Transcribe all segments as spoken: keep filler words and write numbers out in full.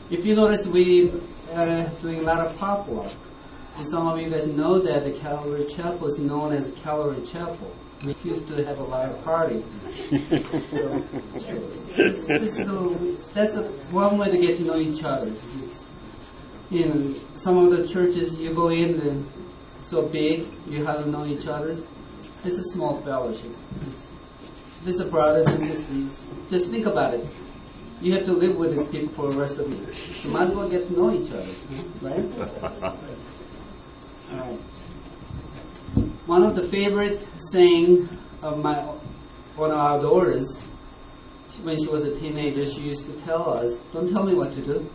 If you notice, we are uh, doing a lot of pop work. And some of you guys know that the Calvary Chapel is known as Calvary Chapel. We used to have a live party. So, this, this is a, that's a, one way to get to know each other. You know, some of the churches you go in, and so big, you hardly know each other. It's a small fellowship. It's, these are brothers and sisters. Just think about it. You have to live with these people for the rest of the year. You might as well get to know each other, right? All right. One of the favorite saying of my one of our daughters, when she was a teenager, she used to tell us, "Don't tell me what to do."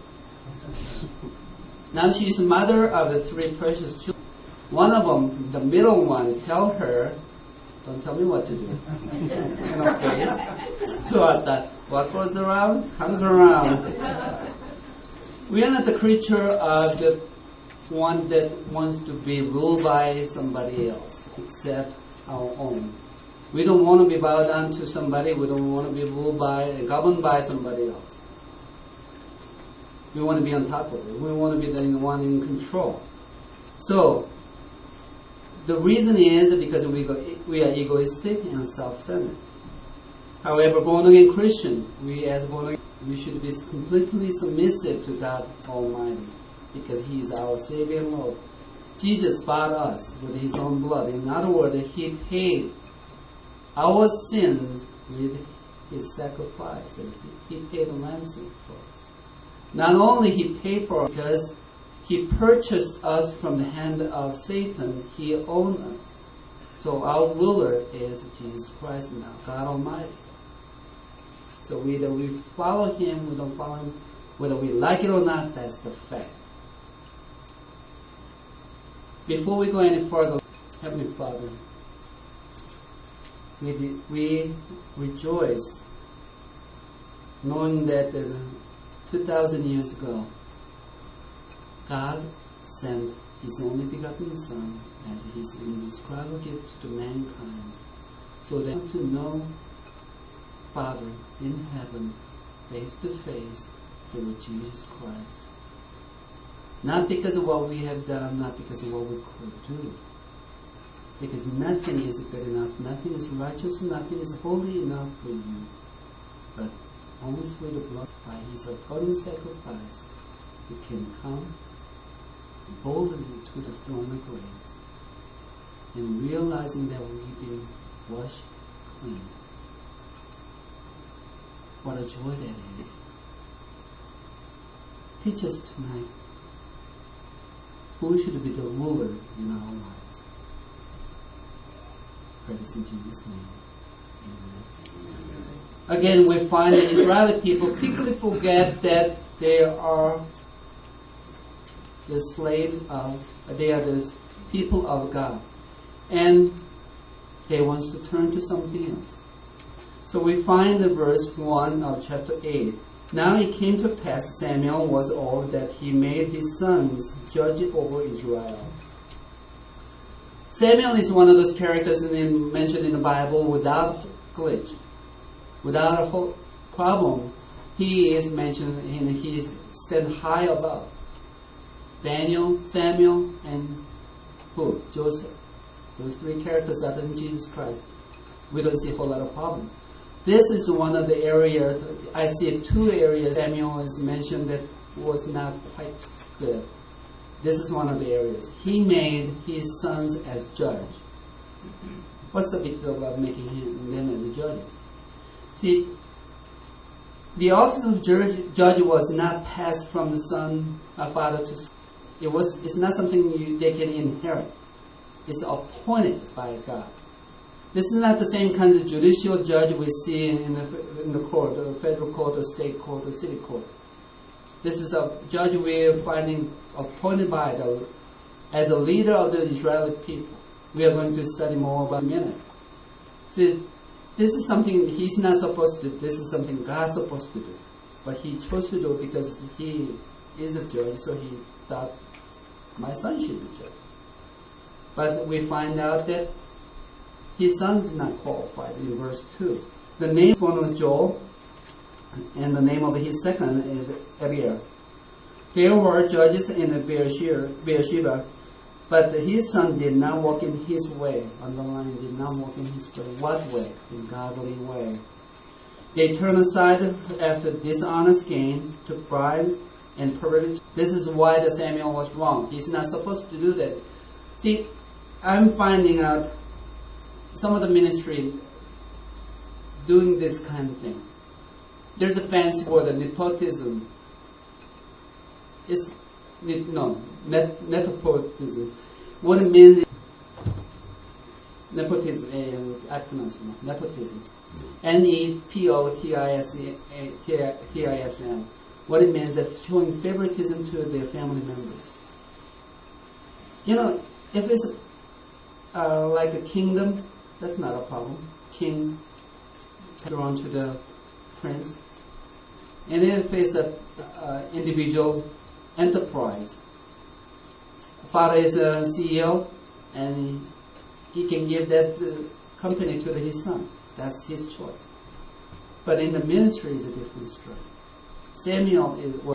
Now she's the mother of the three precious children. One of them, the middle one, tell her, "Don't tell me what to do." And okay. So I thought, what goes around comes around. We are not the creature of the one that wants to be ruled by somebody else, except our own. We don't want to be bowed down to somebody. We don't want to be ruled by, governed by somebody else. We want to be on top of it. We want to be the one in control. So, the reason is because we go, we are egoistic and self-centered. However, born-again Christians, we as born-again, we should be completely submissive to God Almighty, because He is our Savior and Lord. Jesus bought us with His own blood. In other words, He paid our sins with His sacrifice, and He paid a ransom for us. Not only He paid for us because He purchased us from the hand of Satan, He owned us. So our ruler is Jesus Christ now, God Almighty. So whether we follow Him, we don't follow Him, whether we like it or not, that's the fact. Before we go any further, Heavenly Father, we, we rejoice knowing that uh, two thousand years ago, God sent His only begotten Son as His indescribable gift to mankind, so that to know Father in heaven face to face through Jesus Christ. Not because of what we have done, not because of what we could do. Because nothing is good enough, nothing is righteous, nothing is holy enough for you. But only through the blood, by His atoning sacrifice, we can come boldly to the throne of grace, and realizing that we've been washed clean. What a joy that is. Teach us tonight who should be the ruler in our lives. Pray this in Jesus' name. Amen. Again, we find that Israeli people quickly forget that they are the slaves of, they are the people of God. And they want to turn to something else. So we find the verse one of chapter eight. Now it came to pass, Samuel was old, that he made his sons judge over Israel. Samuel is one of those characters in, mentioned in the Bible without glitch, without a whole problem. He is mentioned and he stands high above Daniel, Samuel, and who? Joseph. Those three characters other than Jesus Christ. We don't see a whole lot of problem. This is one of the areas, I see two areas Samuel is mentioned that was not quite good. This is one of the areas. He made his sons as judge. What's the big deal about making him, them as judges? See, the office of judge, judge was not passed from the son, uh, father to son. It was, it's not something you, they can inherit. It's appointed by God. This is not the same kind of judicial judge we see in the, in the court, the federal court, or state court, or city court. This is a judge we are finding appointed by the, as a leader of the Israeli people. We are going to study more about in a minute. See, this is something he's not supposed to do. This is something God's supposed to do. But he chose to do it because he is a judge, so he thought, my son should be judge. But we find out that his son is not qualified in verse two. The name of one was Joel, and the name of his second is Abiel. There were judges in Beersheba, Beersheba, but his son did not walk in his way. Underline, did not walk in his way. What way? In godly way. They turned aside after dishonest gain, took bribes, and perverted. This is why the Samuel was wrong. He's not supposed to do that. See, I'm finding out some of the ministry doing this kind of thing. There's a fancy word, the nepotism. It's no net, nepotism. What it means is nepotism. Uh, I pronounce it wrong. Nepotism. N e p o t i s m. What it means is showing favoritism to their family members. You know, if it's uh, like a kingdom, that's not a problem. King drawn to the prince. And if it's a uh, individual enterprise, father is a C E O, and he can give that uh, company to his son. That's his choice. But in the ministry, is a different story. Samuel is what.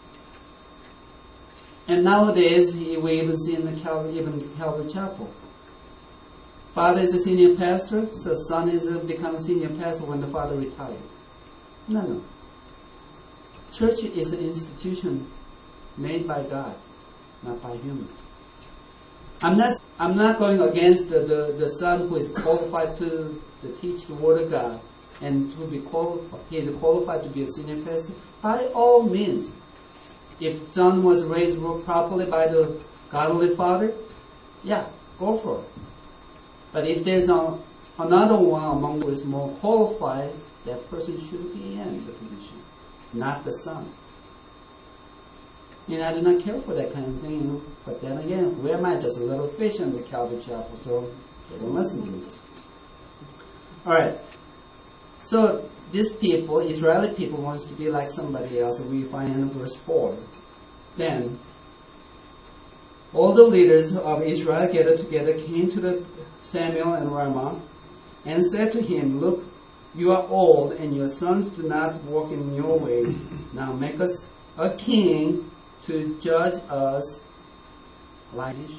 And nowadays, we even see in the Calvary, even Calvary Chapel. Father is a senior pastor, so son is a, become a senior pastor when the father retired. No, no. Church is an institution made by God, not by human. I'm not. I'm not going against the, the, the son who is qualified to, to teach the Word of God and to be qualified. He is qualified to be a senior pastor. By all means, if son was raised properly by the godly father, yeah, go for it. But if there's a, another one among who is more qualified, that person should be in the position, not the son. You know, I do not care for that kind of thing, you know. But then again, where am I? Just a little fish in the Calvary Chapel, so they don't listen to me. Alright. So, these people, Israeli people, wants to be like somebody else, and we find in verse four. Then, all the leaders of Israel gathered together, came to the Samuel and Ramah, and said to him, Look, you are old, and your sons do not walk in your ways. Now make us a king to judge us like you.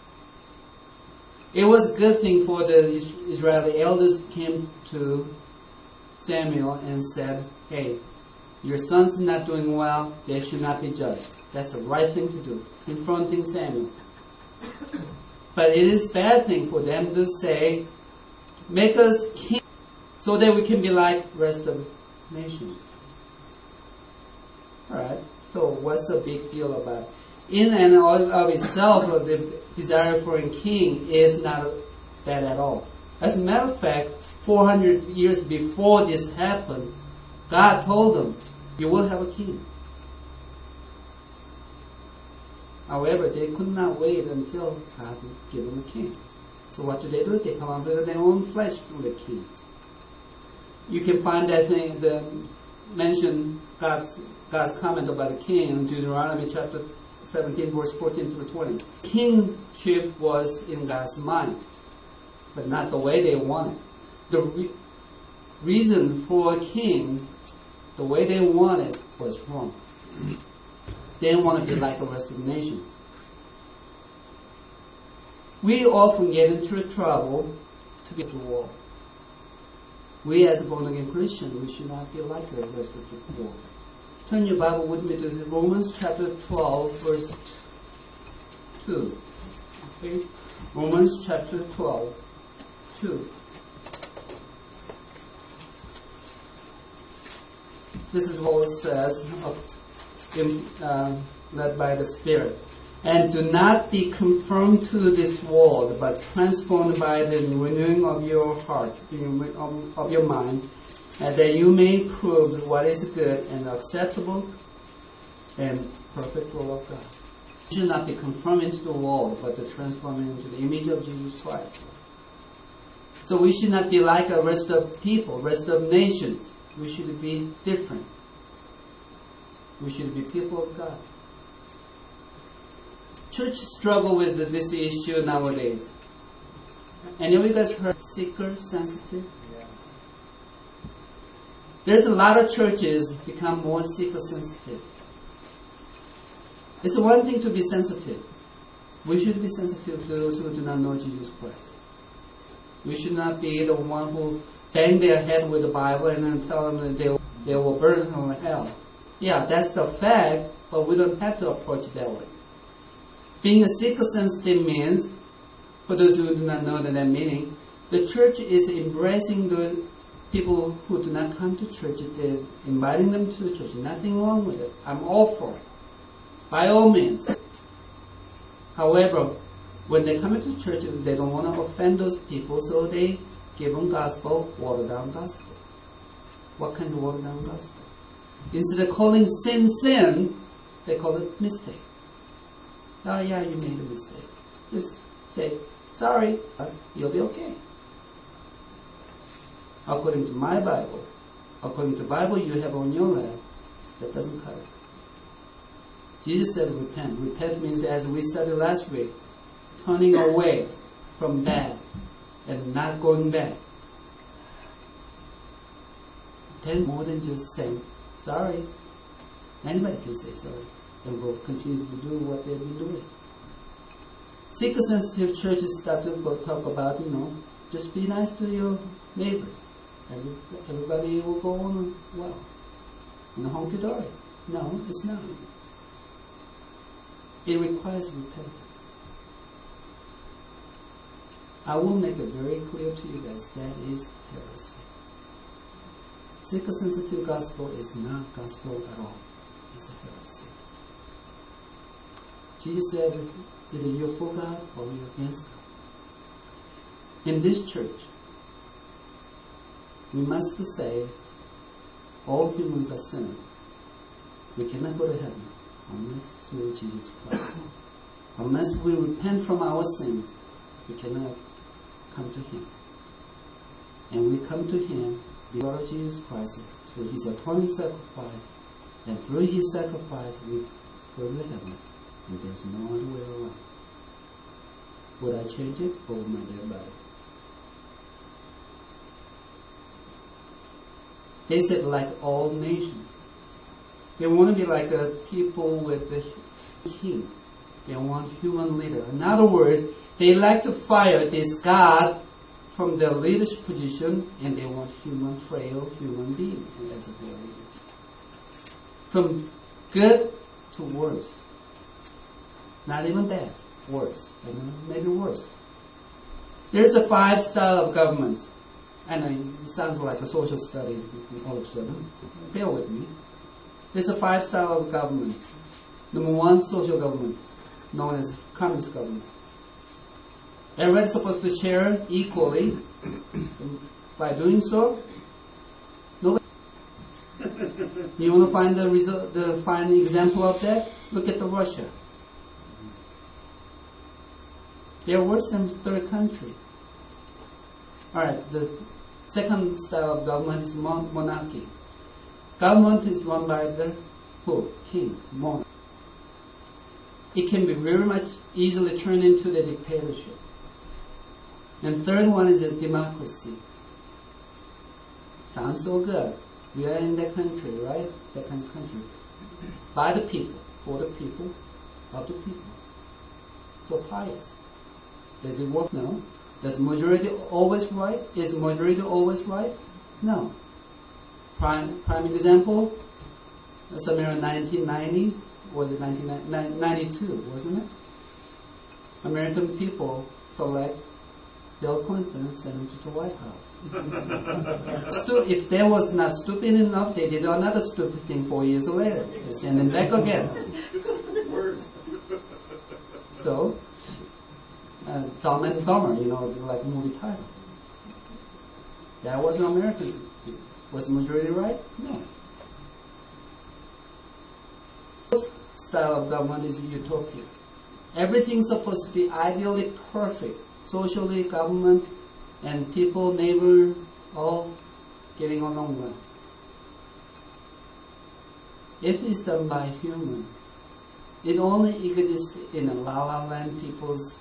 It was a good thing for the Israeli elders came to Samuel and said, Hey, your sons are not doing well, they should not be judged. That's the right thing to do, confronting Samuel. But it is a bad thing for them to say, make us king so that we can be like the rest of nations. Alright, so what's the big deal about it? In and of itself, the desire for a king is not bad at all. As a matter of fact, four hundred years before this happened, God told them, you will have a king. However, they could not wait until God would give them a king. So what do they do? They come up with their own flesh through the king. You can find that thing, the mention God's, God's comment about the king in Deuteronomy chapter seventeen, verse fourteen through twenty. Kingship was in God's mind, but not the way they wanted. The re- reason for a king, the way they wanted, was wrong. They didn't want to be like the rest of the nations. We often get into trouble to get to war. We as a born-again Christian, we should not be like the rest of the world. Turn your Bible with me to Romans chapter twelve, verse two. Okay? Romans chapter twelve, two. This is what it says, uh, led by the Spirit. And do not be conformed to this world, but transformed by the renewing of your heart, of your mind, and that you may prove what is good and acceptable and perfect will of God. You should not be conformed into the world, but to transform into the image of Jesus Christ. So we should not be like the rest of people, rest of nations. We should be different. We should be people of God. Church struggle with this issue nowadays. Any of you guys heard seeker sensitive? Yeah. There's a lot of churches become more seeker sensitive. It's one thing to be sensitive. We should be sensitive to those who do not know Jesus Christ. We should not be the one who bang their head with the Bible and then tell them that they, they will burn in hell. Yeah, that's the fact, but we don't have to approach it that way. Being a seeker-sensitive means, for those who do not know that meaning, the church is embracing the people who do not come to church. They're inviting them to the church. Nothing wrong with it. I'm all for it. By all means. However, when they come into church, they don't want to offend those people, so they give them gospel, watered down gospel. What kind of watered down gospel? Instead of calling sin sin, they call it mistake. Oh yeah, you made a mistake. Just say, sorry, you'll be okay. According to my Bible, according to the Bible you have on your lap, that doesn't cut it. Jesus said repent. Repent means, as we studied last week, turning away from bad and not going back. Then more than just saying sorry. Anybody can say sorry and will continue to do what they've been doing. Seeker-sensitive churches start to go talk about, you know, just be nice to your neighbors. Every, everybody will go on well. In the hunky-dory. No, it's not. It requires repentance. I will make it very clear to you guys, that is heresy. Seeker-sensitive gospel is not gospel at all. It's a heresy. Jesus said, either you're for God or you're against God. In this church, we must say all humans are sinners. We cannot go to heaven unless through Jesus Christ. Unless we repent from our sins, we cannot come to Him. And we come to Him because of Jesus Christ through His atoning sacrifice, and through His sacrifice we go to heaven. And there's no other way around. Would I change it? Over my dead body. They said, like all nations. They want to be like the people with the king. They want human leader. In other words, they like to fire this God from their leadership position, and they want human, frail human beings as their leader. From good to worse. Not even bad. Worse. Maybe worse. There's a five style of governments. I know it sounds like a social study all of a sudden. Bear with me. There's a five style of government. Number one, social government, known as communist government. Everybody's supposed to share equally. By doing so, nobody. You want to find the result, the find the example of that? Look at the Russia. They are worse than third country. Alright, the second style of government is mon- monarchy. Government is run by the who? King, monarch. It can be very much easily turned into the dictatorship. And third one is a democracy. Sounds so good. We are in that country, right? That kind of country. By the people, for the people, of the people. So pious. Does it work? No. Does majority always right? Is majority always right? No. Prime prime example, somewhere in nineteen ninety, was it nineteen ninety-two, wasn't it? American people select Bill Clinton and send him to the White House. So if they was not stupid enough, they did another stupid thing four years later. They send him back again. So, uh, Dumb and Dumber, you know, like movie title. That was an American. Was majority right? No. Style of government is utopia. Everything's supposed to be ideally perfect. Socially, government, and people, neighbor, all getting along well. If it's done by human, it only exists in a La La Land people's,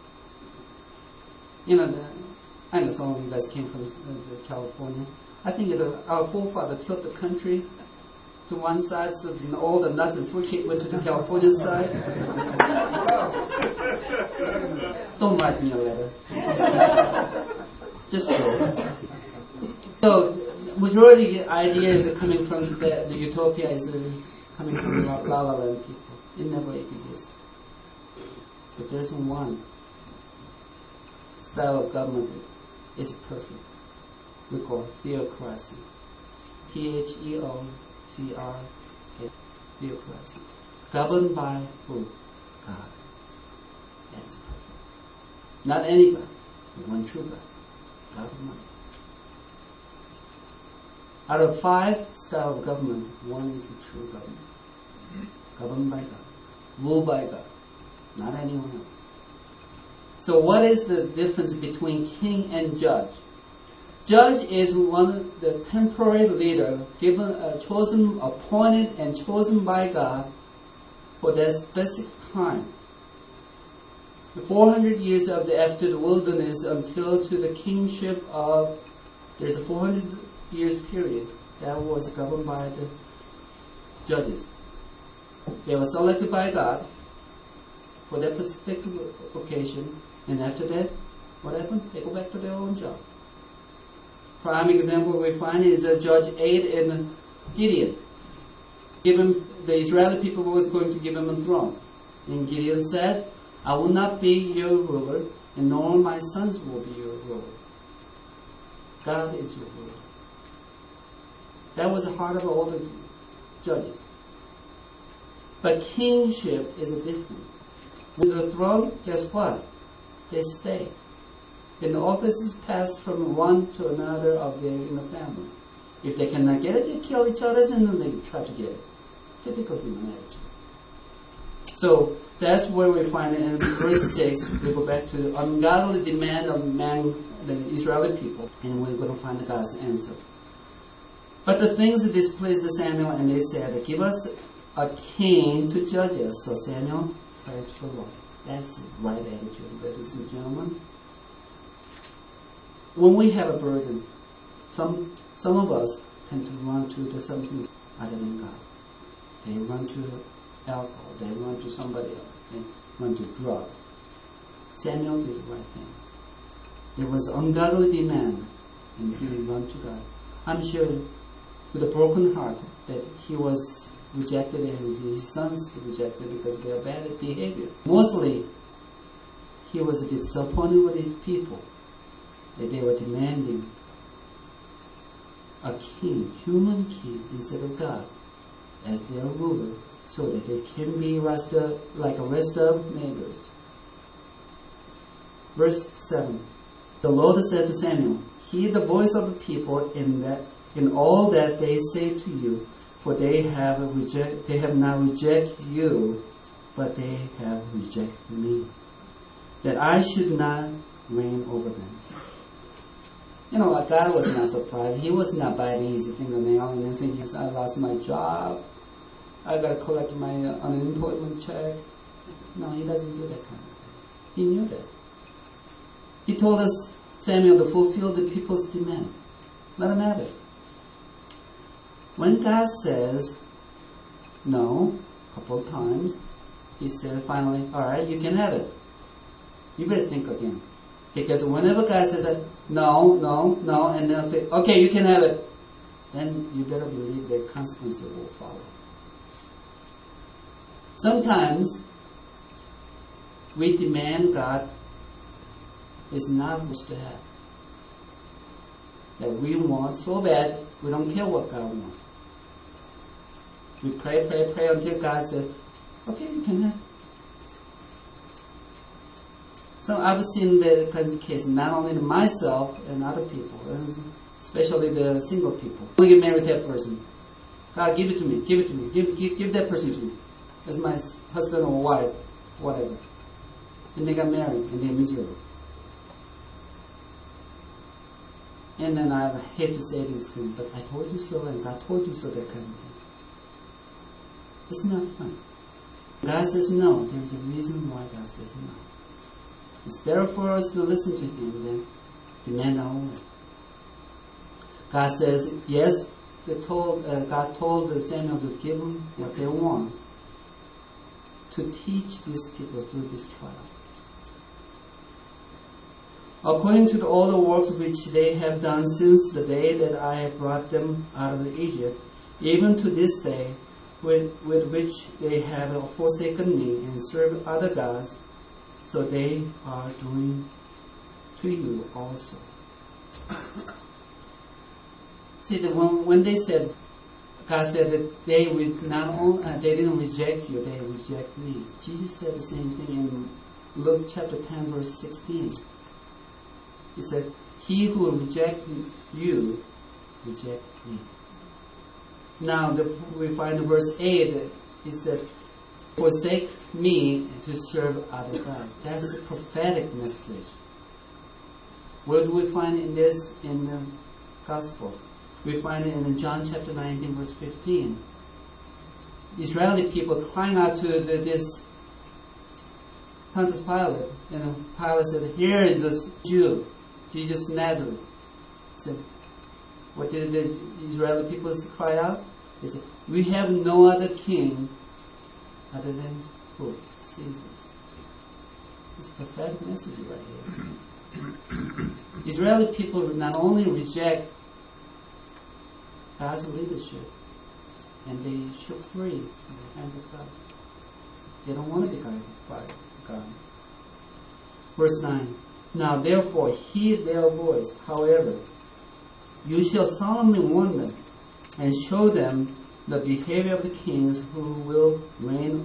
you know, the, I know some of you guys came from uh, California. I think it, our forefathers took the country to one side, so you know, all the nuts and fruitcake went to the California side. Don't write me a letter. Just go. So, majority ideas are coming from the, the utopia is uh, coming from La La Land people. It never exists. But there's one style of government that is perfect. We call theocracy. T H E O C R A. Theocracy. Governed by who? God. That's perfect. Not any God, but one true God. God Almighty. Out of five styles of government, one is a true government. Governed by God. Ruled by God. Not anyone else. So what is the difference between king and judge? Judge is one the temporary leader given, uh, chosen, appointed, and chosen by God for that specific time. The four hundred years of the after the wilderness until to the kingship of, there's a four hundred years period that was governed by the judges. They were selected by God for that specific occasion, and after that, what happened? They go back to their own job. Prime example we find is uh, Judge eight in Gideon. Give him, the Israeli people was going to give him a throne. And Gideon said, I will not be your ruler, and nor my sons will be your ruler. God is your ruler. That was the heart of all the judges. But kingship is a different. With the throne, guess what? They stay. And the offices pass from one to another of their in the family. If they cannot get it, they kill each other and then they try to get it. Typical human attitude. So that's where we find it in verse six. We go back to the ungodly demand of man, the Israeli people, and we're going to find God's answer. But the things that displeased Samuel, and they said, give us a king to judge us. So Samuel prayed to the Lord. That's the right attitude, ladies and gentlemen. When we have a burden, some some of us tend to run to the something other than God. They run to alcohol, they run to somebody else, they run to drugs. Samuel did the right thing. There was ungodly demand, and he ran to God. I'm sure with a broken heart that he was rejected and his sons rejected because they are bad at behavior. Mostly, he was disappointed with his people that they were demanding a king, human king, instead of God as their ruler, so that they can be rest of, like a rest of neighbors. Verse seven. The Lord said to Samuel, hear the voice of the people in that in all that they say to you, for they have reject they have not rejected you, but they have rejected me, that I should not reign over them. You know, like God was not surprised. He was not biting his fingernail and then thinking, I lost my job, I got to collect my uh, unemployment check. No, he doesn't do that kind of thing. He knew that. He told us, Samuel, to fulfill the people's demand. Let them have it. When God says no, a couple of times, he said finally, all right, you can have it. You better think again. Because whenever God says that, no, no, no, and then say, okay, you can have it, then you better believe that consequences will follow. Sometimes we demand God is not supposed to have. That we want so bad, we don't care what God wants. We pray, pray, pray until God says, okay, you can have. So I've seen the kinds of cases, not only to myself and other people, especially the single people. I want to get married to that person. God, give it to me, give it to me, give, give, give that person to me. As my husband or wife, whatever. And they got married and they're miserable. And then I hate to say this thing, but I told you so and God told you so, that kind of thing. It's not fun. God says no. There's a reason why God says no. It's better for us to listen to Him than demand our way. God says, yes, they told, uh, God told Samuel to give them what they want, to teach these people through this trial. According to all the works which they have done since the day that I have brought them out of Egypt, even to this day, with, with which they have forsaken me and served other gods, so they are doing to you also. See, that when, when they said, God said that they would not only, uh, they didn't reject you, they reject me. Jesus said the same thing in Luke chapter ten, verse sixteen. He said, he who rejects you, reject me. Now, the, we find in verse eight, he said, forsake me to serve other gods. That's a prophetic message. Where do we find in this in the Gospel? We find it in John chapter nineteen, verse fifteen. Israeli people crying out to the, this Pontius Pilate. You know, Pilate said, here is this Jew, Jesus of Nazareth. He said, what did the Israeli people cry out? They said, we have no other king other than who? Caesar. It's a prophetic message right here. Israeli people not only reject God's leadership, and they shook free in the hands of God. They don't want to be guided by God. Verse nine. Now therefore heed their voice. However, you shall solemnly warn them, and show them the behavior of the kings who will reign.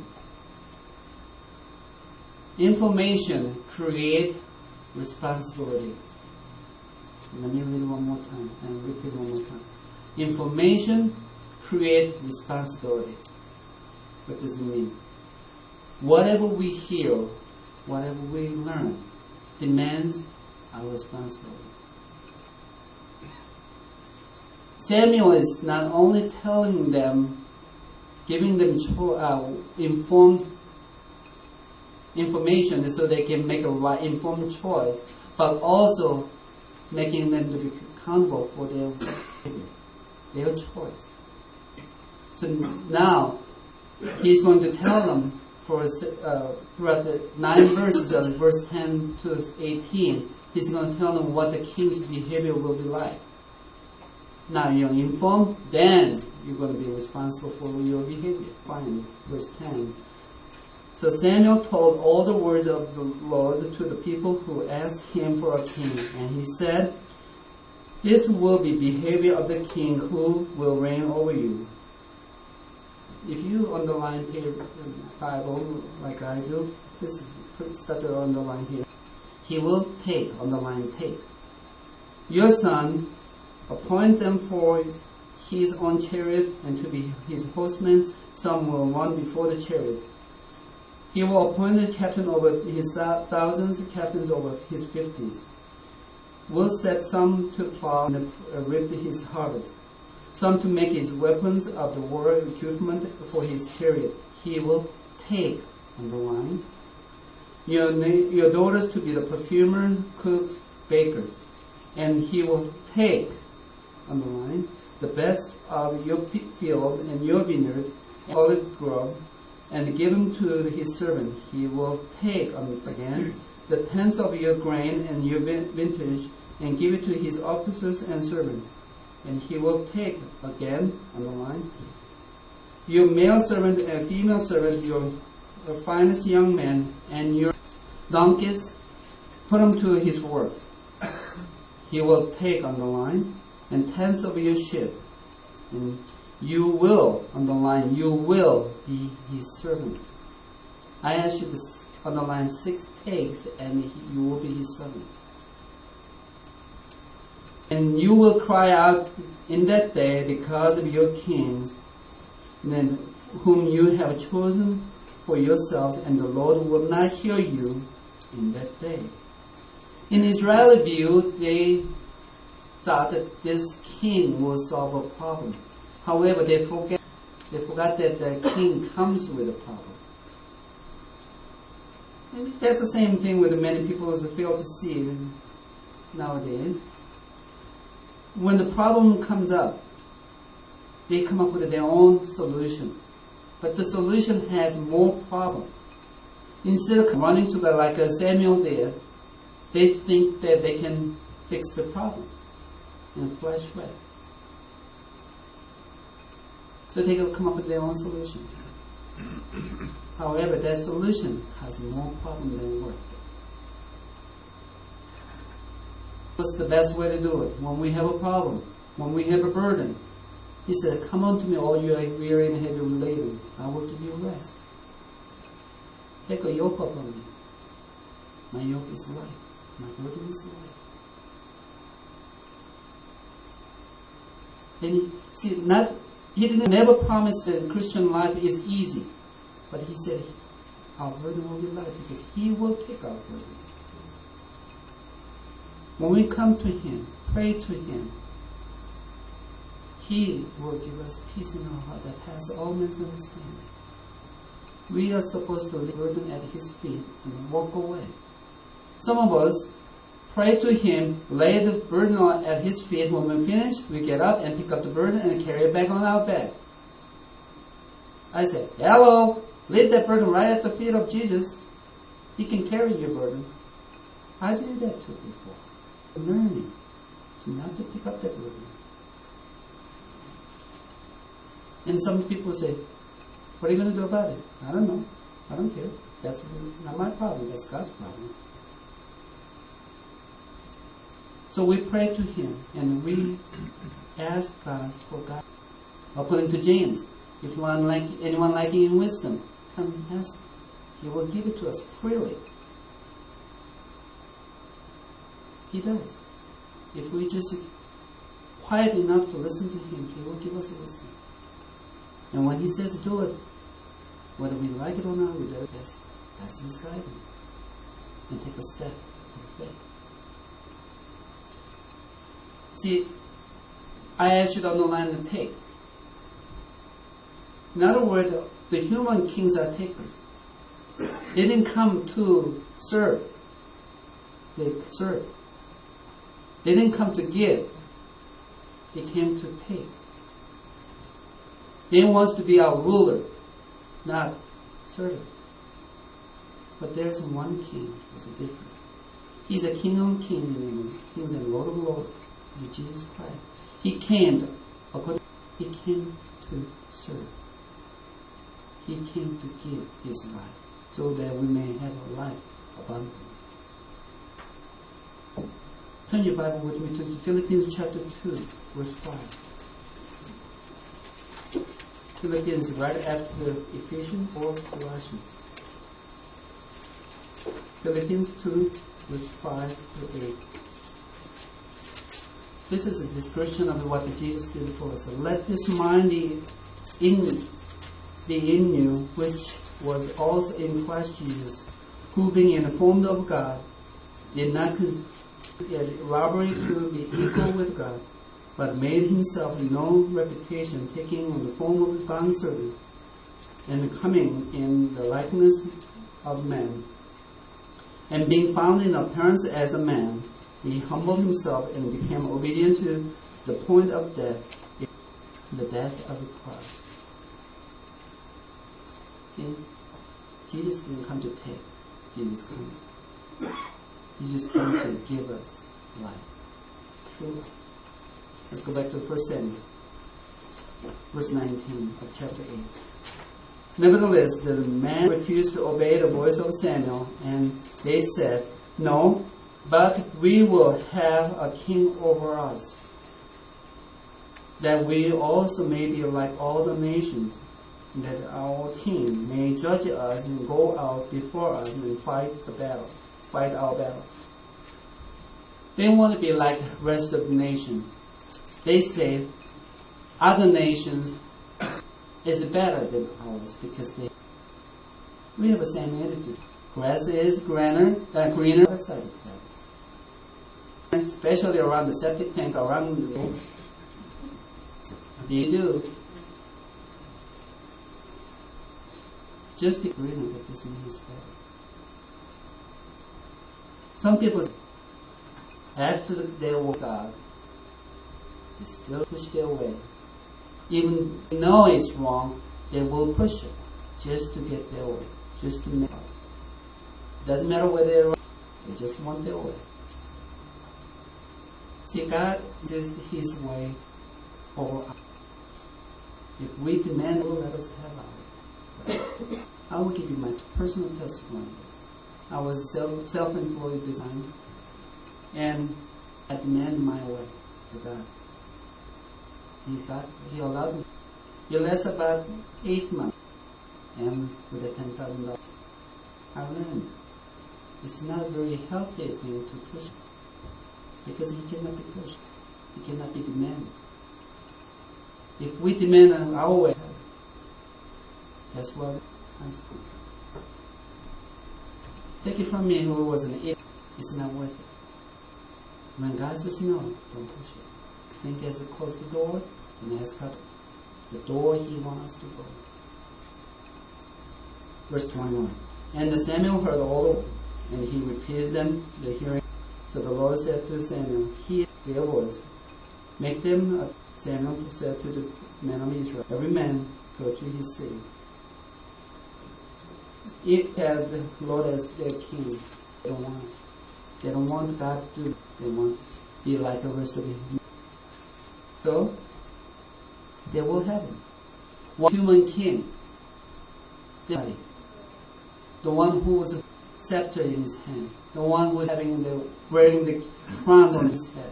Information create responsibility. Let me read one more time and repeat one more time. Information create responsibility. What does it mean? Whatever we hear, whatever we learn, demands our responsibility. Samuel is not only telling them, giving them cho- uh, informed information so they can make a right, informed choice, but also making them to be accountable for their behavior, their choice. So now he's going to tell them for uh, throughout the nine verses of verse ten to eighteen, he's going to tell them what the king's behavior will be like. Now you're informed, then you're going to be responsible for your behavior. Fine, verse ten. So Samuel told all the words of the Lord to the people who asked him for a king, and he said, this will be behavior of the king who will reign over you. If you underline here Bible like I do, this is start to underline here. He will take, underline take. Your son, appoint them for his own chariot and to be his horsemen. Some will run before the chariot. He will appoint a captain over his thousands, captains over his fifties. Will set some to plow and reap his harvest, some to make his weapons of the war equipment for his chariot. He will take, underline, your, your daughters to be the perfumers, cooks, bakers. And he will take, underline, the best of your field and your vineyard, and olive grove, and give them to his servant. He will take, again, the tenth of your grain and your vintage, and give it to his officers and servants. And he will take, again, on the line, your male servant and female servant, your finest young men, and your donkeys, put them to his work. He will take, on the line, and tenths of your sheep, and you will, underline, you will be his servant. I ask you to underline six takes, and he, you will be his servant. And you will cry out in that day because of your kings, then whom you have chosen for yourselves, and the Lord will not hear you in that day. In Israeli view, they thought that this king will solve a problem. However, they forget they forgot that the king comes with a problem. And that's the same thing with many people who fail to see nowadays. When the problem comes up, They come up with their own solution. But the solution has more problem. Instead of running to God like Samuel did, they think that they can fix the problem in a flash way. So they will come up with their own solution. However, that solution has more problem than work. What's the best way to do it? When we have a problem, when we have a burden, He said, "Come unto me, all you are weary and heavy laden. I will give you rest. Take a yoke upon me. My yoke is light. My burden is light." And he, see, not he didn't never promise that Christian life is easy, but He said, "Our burden will be light," because He will take our burden. When we come to Him, pray to Him, He will give us peace in our heart that passes all men's understanding. We are supposed to lay the burden at His feet and walk away. Some of us pray to Him, lay the burden on at His feet. When we finish, we get up and pick up the burden and carry it back on our back. I say, "Hello, leave that burden right at the feet of Jesus. He can carry your burden." I did that too before. Learning to not to pick up that burden. And some people say, "What are you going to do about it?" I don't know. I don't care. That's not my problem. That's God's problem. So we pray to Him and we ask God for God. According to James, if one like anyone lacking in wisdom, come and ask. He will give it to us freely. He does. If we just quiet enough to listen to Him, He will give us wisdom. And when He says do it, whether we like it or not, we do it. That's, that's His guidance. And take a step of faith. See, I actually don't know land to take. In other words, the human kings are takers. They didn't come to serve. They served. They didn't come to give. They came to take. They want to be our ruler, not servant. But there's one king who's different. He's a king of kings and kings and lord of lords. He's Jesus Christ. He came, according, He came to serve. He came to give His life so that we may have a life abundantly. Turn your Bible with me to Philippians chapter two, verse five. Philippians right after Ephesians or Colossians. Philippians two, verse five to eight. This is a description of what Jesus did for us. So let this mind be in, be in you, which was also in Christ Jesus, who being in the form of God, did not consider robbery to be equal with God, but made Himself no reputation, taking on the form of a bondservant, and coming in the likeness of man. And being found in appearance as a man, He humbled Himself and became obedient to the point of death, the death of the cross. See, Jesus didn't come to take. Jesus came. He just came to give us life. True life. Let's go back to First Samuel, verse nineteen of chapter eight. Nevertheless, the man refused to obey the voice of Samuel, and they said, "No, but we will have a king over us, that we also may be like all the nations, that our king may judge us and go out before us and fight the battle, fight our battle." They want to be like the rest of the nation. They say other nations is better than ours because they we have the same attitude. Grass is greener, uh, greener outside the grass. Especially around the septic tank, around the road. They do. Just be greener, but this means it's better. Some people, after they walk out, they still push their way even know it's wrong, they will push it just to get their way, just to make us. Doesn't matter whether they're right, they just want their way. See, God is His way for us. If we demand, He will let us have our way. I will give you my personal testimony. I was a self, self-employed designer, and I demanded my way to God. He got, He allowed me. It lasted about eight months, and with the ten thousand dollars, I learned it's not a very healthy thing to push, because He cannot be pushed. He cannot be demanded. If we demand our way, that's what consequences. Take it from me, who was an idiot. It's not worth it. When God says no, don't push it. Think as it close the door, and ask God the door He wants us to go. Verse twenty-one. And the Samuel heard all, and he repeated them, the hearing. So the Lord said to Samuel, hear their voice. Make them, uh, Samuel said to the men of Israel, every man go to his city. If they have the Lord as their king, they don't want it. They don't want God to do it. They want to be like the rest of the human. So, they will have him. One human king. The one who was a scepter in his hand. The one who was having the, wearing the crown on his head.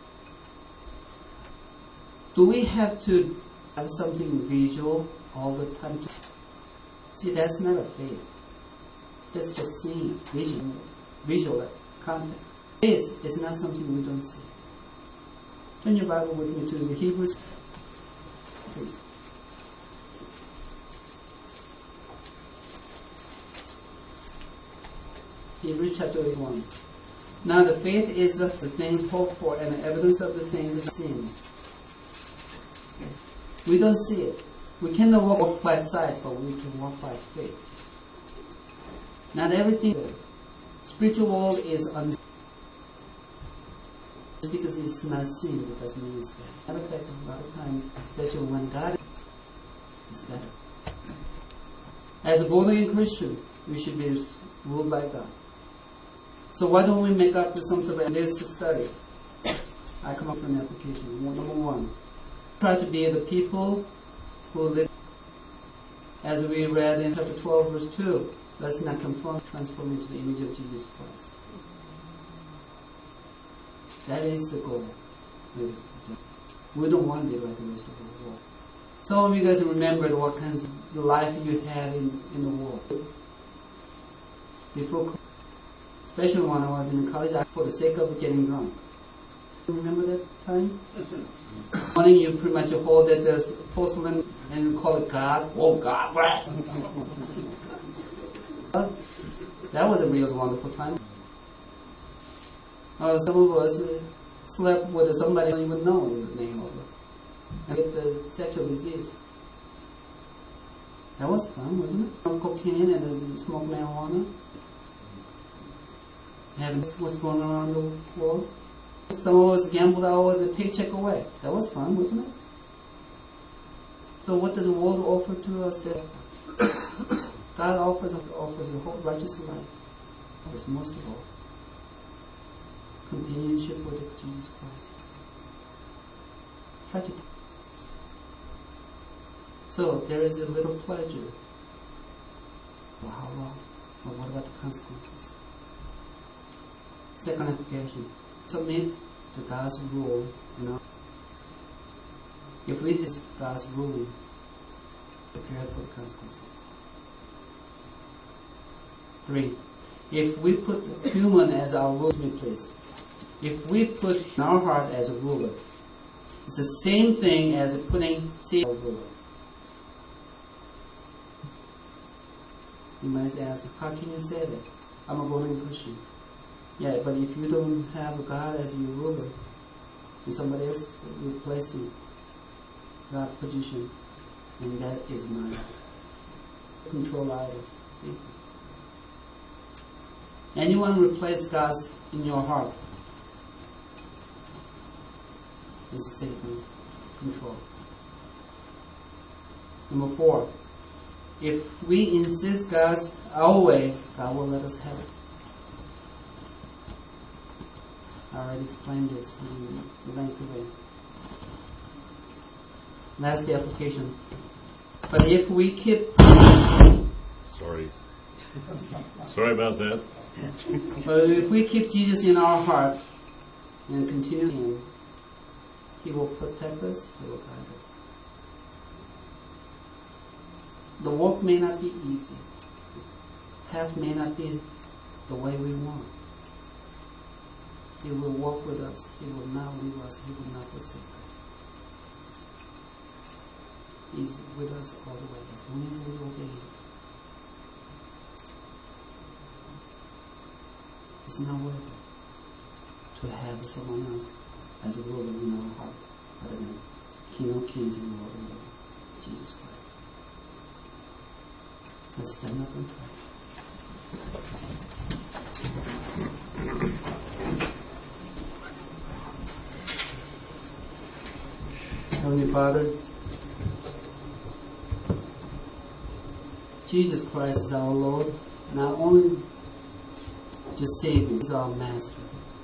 Do we have to have something visual all the time? See, that's not a faith. That's just seeing visual, visual content. Faith is not something we don't see. Turn your Bible with me to the Hebrews, please. Hebrews chapter eighty-one. Now the faith is the things hoped for and the evidence of the things seen. We don't see it. We cannot walk by sight, but we can walk by faith. Not everything. Spiritual world is un. Just because it's not seen, it doesn't mean it's bad. Matter of fact, a lot of times, especially when God is better. As a born again Christian, we should be ruled by God. So why don't we make up some sort of this study? I come up with an application. Number one, try to be the people who live. As we read in chapter twelve, verse two, let's not conform, transform into the image of Jesus Christ. That is the goal. We don't want to be like the rest of the world. Some of you guys remembered what kinds of life you had in, in the world. Before, especially when I was in college, I, for the sake of getting drunk. Remember that time? Morning you pretty much hold at the porcelain and call it God. Oh God, right? That was a real wonderful time. Uh, some of us uh, slept with somebody I don't even know the name of it. And get the sexual disease. That was fun, wasn't it? From cocaine and uh, smoke marijuana. Having what's going on around the world. Some of us gambled our the paycheck away. That was fun, wasn't it? So what does the world offer to us there? God offers offers a whole righteous life. Offers most of all companionship with Jesus Christ. Try to. So there is a little pleasure. For how long? But what about the consequences? Second application. Submit to God's rule, you know. If it is God's ruling, prepare for the consequences. Three, if we put human as our ruler, please. If we put our heart as a ruler, it's the same thing as putting seed as a ruler. You might ask, how can you say that? I'm a born-again Christian. Yeah, but if you don't have God as your ruler, and somebody else replacing God's position, and that is not control either. See? Anyone replace God in your heart is Satan's control. Number four, if we insist God's our way, God will let us have it. I already explained this in a lengthy way. That's the application. But if we keep... Sorry. Sorry about that. But if we keep Jesus in our heart and continue Him, He will protect us, He will guide us. The walk may not be easy. The path may not be the way we want. He will walk with us. He will not leave us. He will not forsake us. He's with us all the way as long as we obey Him. It's not worth it to have someone else as a ruler in our heart other than King of Kings and Lord of Lords, Jesus Christ. Let's stand up and pray. Heavenly Father, Jesus Christ is our Lord, not only just Savior, He is our Master.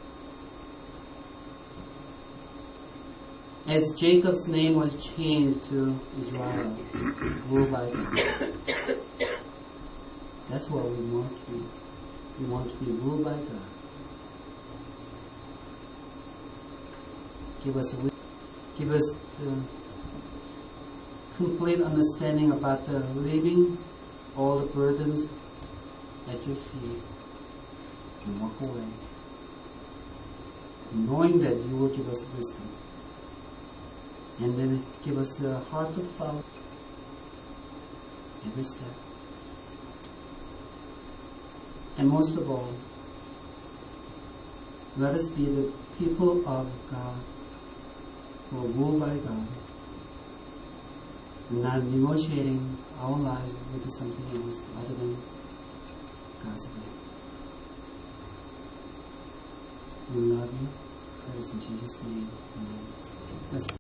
As Jacob's name was changed to Israel, ruled by God. That's what we want to be. We want to be ruled by God. Give us a, give us the complete understanding about the leaving all the burdens at your feet and walk away, knowing that you will give us wisdom. And then give us a heart to follow every step. And most of all, let us be the people of God who are ruled by God, not negotiating our lives with something else other than God's will. We love you. Praise in Jesus' name. Amen. Let's